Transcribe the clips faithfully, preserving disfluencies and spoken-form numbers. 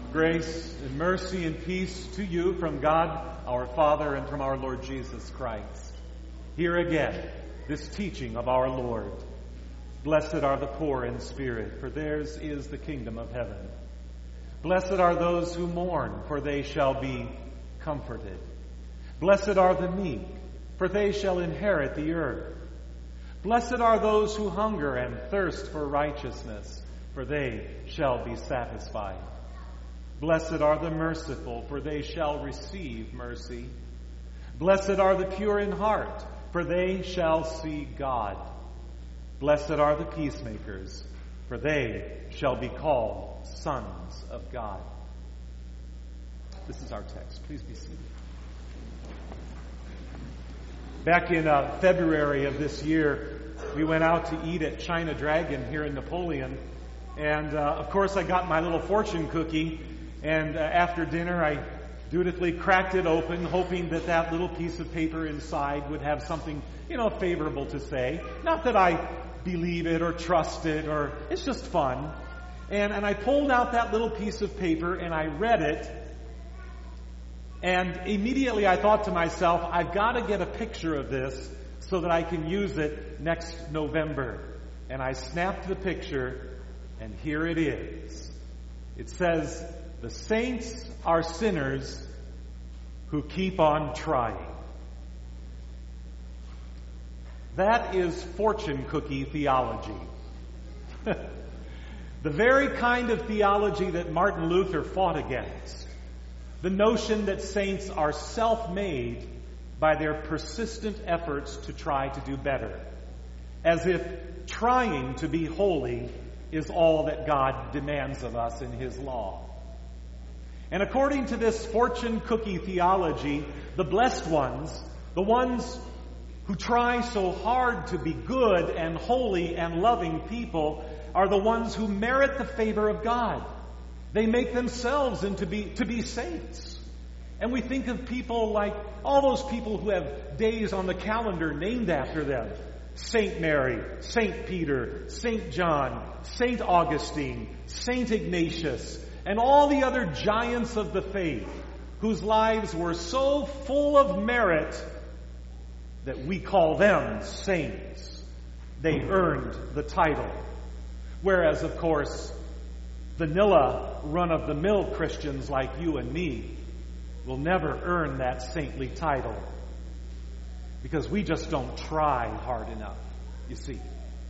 Grace and mercy and peace to you from God our Father and from our Lord Jesus Christ. Hear again this teaching of our Lord. Blessed are the poor in spirit, for theirs is the kingdom of heaven. Blessed are those who mourn, for they shall be comforted. Blessed are the meek, for they shall inherit the earth. Blessed are those who hunger and thirst for righteousness, for they shall be satisfied. Blessed are the merciful, for they shall receive mercy. Blessed are the pure in heart, for they shall see God. Blessed are the peacemakers, for they shall be called sons of God. This is our text. Please be seated. Back in uh, February of this year, we went out to eat at China Dragon here in Napoleon. And, uh, of course, I got my little fortune cookie. And uh, after dinner, I dutifully cracked it open, hoping that that little piece of paper inside would have something, you know, favorable to say. Not that I believe it or trust it, or it's just fun. And, and I pulled out that little piece of paper and I read it. And immediately I thought to myself, I've got to get a picture of this so that I can use it next November. And I snapped the picture, and here it is. It says, "The saints are sinners who keep on trying." That is fortune cookie theology. The very kind of theology that Martin Luther fought against. The notion that saints are self-made by their persistent efforts to try to do better. As if trying to be holy is all that God demands of us in His law. And according to this fortune cookie theology, the blessed ones, the ones who try so hard to be good and holy and loving people, are the ones who merit the favor of God. They make themselves into be, to be saints. And we think of people like all those people who have days on the calendar named after them. Saint Mary, Saint Peter, Saint John, Saint Augustine, Saint Ignatius, and all the other giants of the faith whose lives were so full of merit that we call them saints. They earned the title. Whereas, of course, vanilla, run-of-the-mill Christians like you and me will never earn that saintly title because we just don't try hard enough, you see.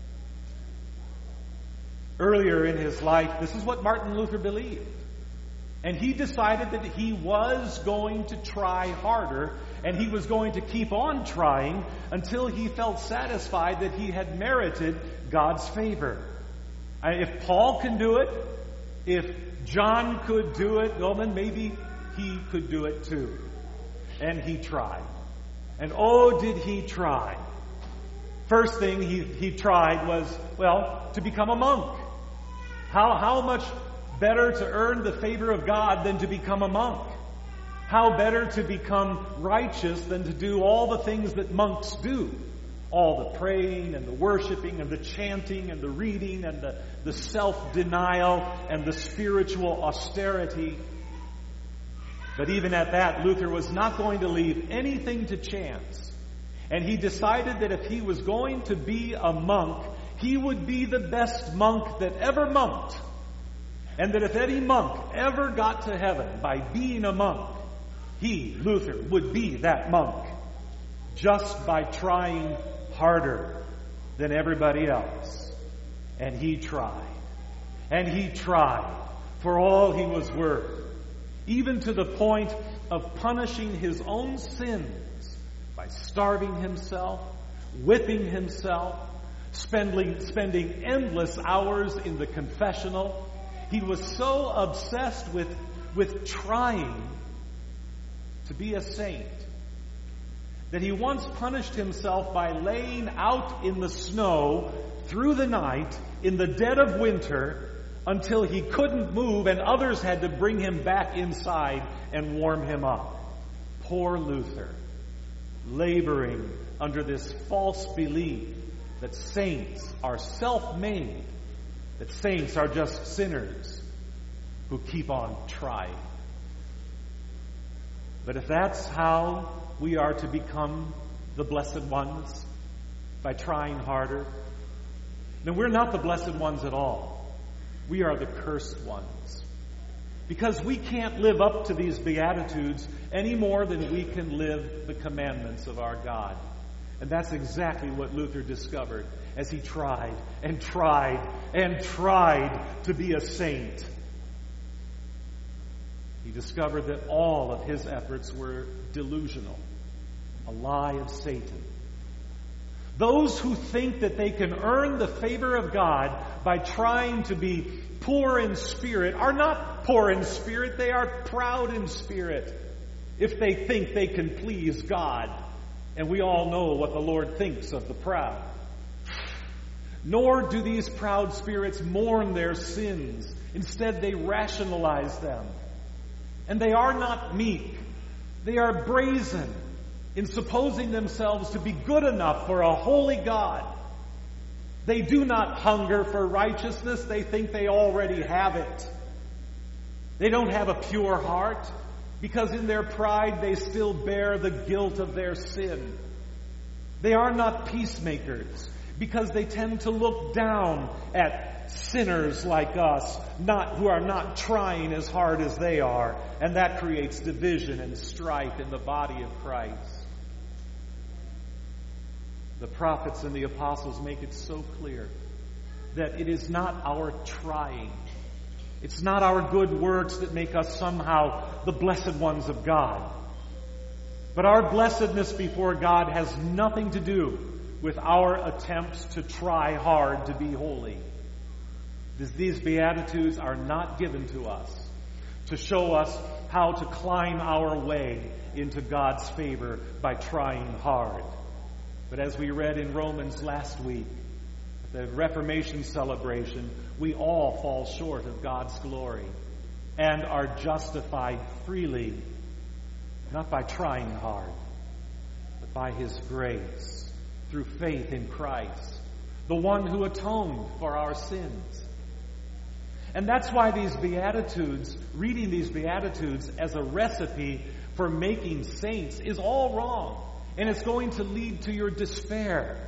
Earlier in his life, this is what Martin Luther believed. And he decided that he was going to try harder, and he was going to keep on trying until he felt satisfied that he had merited God's favor. If Paul can do it, if John could do it, well, then maybe he could do it too. And he tried. And oh, did he try. First thing he, he tried was, well, to become a monk. How, how much better to earn the favor of God than to become a monk? How better to become righteous than to do all the things that monks do? All the praying and the worshiping and the chanting and the reading and the, the self-denial and the spiritual austerity. But even at that, Luther was not going to leave anything to chance. And he decided that if he was going to be a monk, he would be the best monk that ever monked. And that if any monk ever got to heaven by being a monk, he, Luther, would be that monk. Just by trying harder than everybody else. And he tried. And he tried for all he was worth. Even to the point of punishing his own sins by starving himself, whipping himself, spending, spending endless hours in the confessional. He was so obsessed with, with trying to be a saint that he once punished himself by laying out in the snow through the night in the dead of winter until he couldn't move and others had to bring him back inside and warm him up. Poor Luther, laboring under this false belief that saints are self-made, that saints are just sinners. who keep on trying. But if that's how we are to become the blessed ones, by trying harder, then we're not the blessed ones at all. We are the cursed ones. Because we can't live up to these Beatitudes any more than we can live the commandments of our God. And that's exactly what Luther discovered as he tried and tried and tried to be a saint. He discovered that all of his efforts were delusional, a lie of Satan. Those who think that they can earn the favor of God by trying to be poor in spirit are not poor in spirit, they are proud in spirit if they think they can please God. And we all know what the Lord thinks of the proud. Nor do these proud spirits mourn their sins. Instead, they rationalize them. And they are not meek. They are brazen in supposing themselves to be good enough for a holy God. They do not hunger for righteousness. They think they already have it. They don't have a pure heart because in their pride they still bear the guilt of their sin. They are not peacemakers because they tend to look down at sinners like us, not who are not trying as hard as they are, and that creates division and strife in the body of Christ. The prophets and the apostles make it so clear that it is not our trying, it's not our good works that make us somehow the blessed ones of God. But our blessedness before God has nothing to do with our attempts to try hard to be holy. These Beatitudes are not given to us to show us how to climb our way into God's favor by trying hard. But as we read in Romans last week, the Reformation celebration, we all fall short of God's glory and are justified freely, not by trying hard, but by His grace, through faith in Christ, the one who atoned for our sins. And that's why these Beatitudes, reading these Beatitudes as a recipe for making saints is all wrong. And it's going to lead to your despair.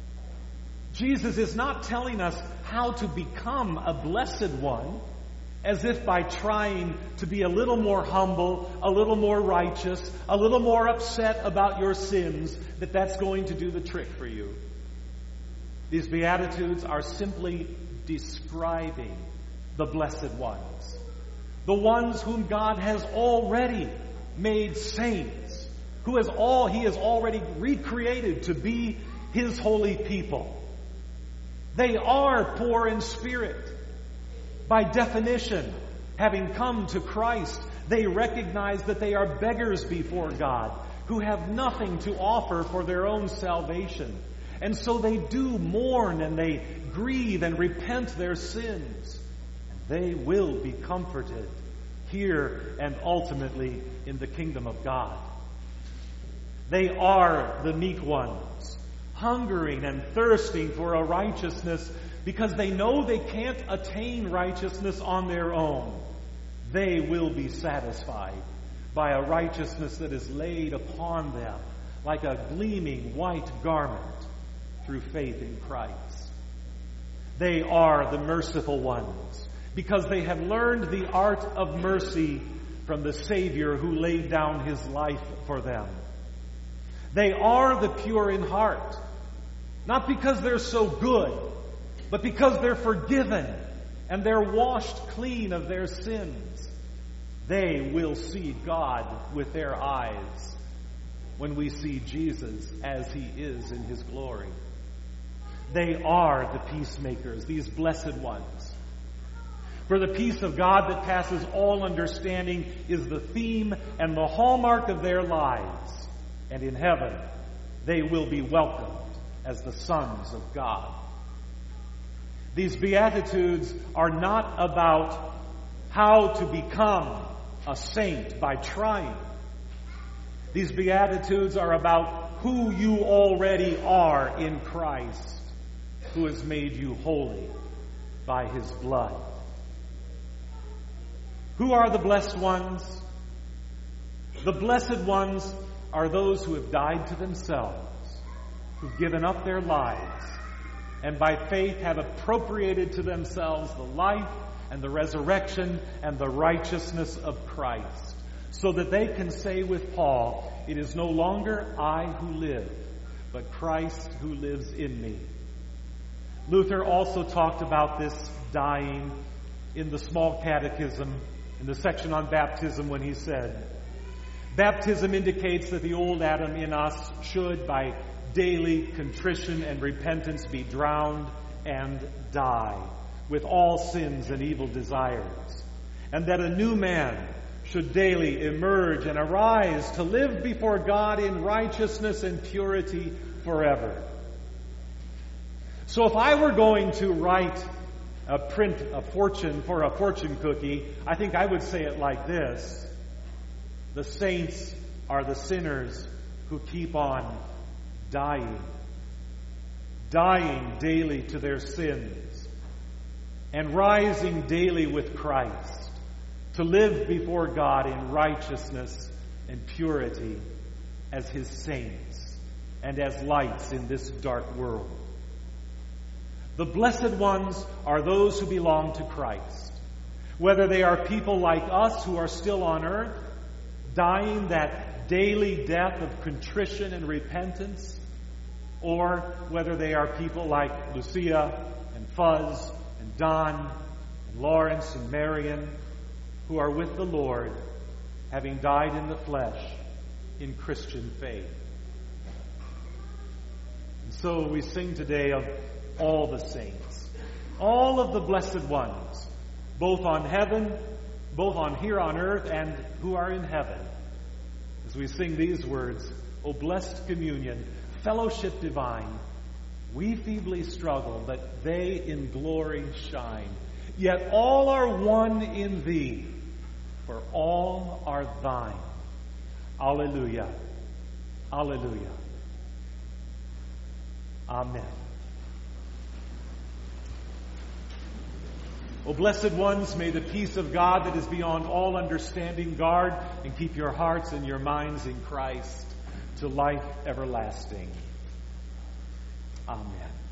Jesus is not telling us how to become a blessed one, as if by trying to be a little more humble, a little more righteous, a little more upset about your sins, that that's going to do the trick for you. These Beatitudes are simply describing the blessed ones, the ones whom God has already made saints, who has all He has already recreated to be His holy people. They are poor in spirit. By definition, having come to Christ, they recognize that they are beggars before God, who have nothing to offer for their own salvation. And so they do mourn and they grieve and repent their sins. And they will be comforted here and ultimately in the kingdom of God. They are the meek ones, hungering and thirsting for a righteousness because they know they can't attain righteousness on their own. They will be satisfied by a righteousness that is laid upon them like a gleaming white garment through faith in Christ. They are the merciful ones because they have learned the art of mercy from the Savior who laid down His life for them. They are the pure in heart, not because they're so good, but because they're forgiven and they're washed clean of their sins. They will see God with their eyes when we see Jesus as He is in His glory. They are the peacemakers, these blessed ones. For the peace of God that passes all understanding is the theme and the hallmark of their lives. And in heaven, they will be welcomed as the sons of God. These Beatitudes are not about how to become a saint by trying. These Beatitudes are about who you already are in Christ, who has made you holy by His blood. Who are the blessed ones? The blessed ones are those who have died to themselves, who've given up their lives, and by faith have appropriated to themselves the life and the resurrection and the righteousness of Christ, so that they can say with Paul, "It is no longer I who live, but Christ who lives in me." Luther also talked about this dying in the Small Catechism, in the section on baptism, when he said, "Baptism indicates that the old Adam in us should, by daily contrition and repentance, be drowned and die with all sins and evil desires, and that a new man should daily emerge and arise to live before God in righteousness and purity forever." So if I were going to write a print a fortune for a fortune cookie, I think I would say it like this: the saints are the sinners who keep on dying, dying daily to their sins, and rising daily with Christ to live before God in righteousness and purity as His saints and as lights in this dark world. The blessed ones are those who belong to Christ, whether they are people like us who are still on earth, dying that daily death of contrition and repentance, or whether they are people like Lucia and Fuzz and Don and Lawrence and Marion, who are with the Lord, having died in the flesh in Christian faith. And so we sing today of all the saints, all of the blessed ones, both on heaven, both on here on earth, and who are in heaven. As we sing these words, "O blessed communion, fellowship divine, we feebly struggle, but they in glory shine. Yet all are one in thee, for all are thine. Alleluia, alleluia, amen." O blessed ones, may the peace of God that is beyond all understanding guard and keep your hearts and your minds in Christ to life everlasting. Amen.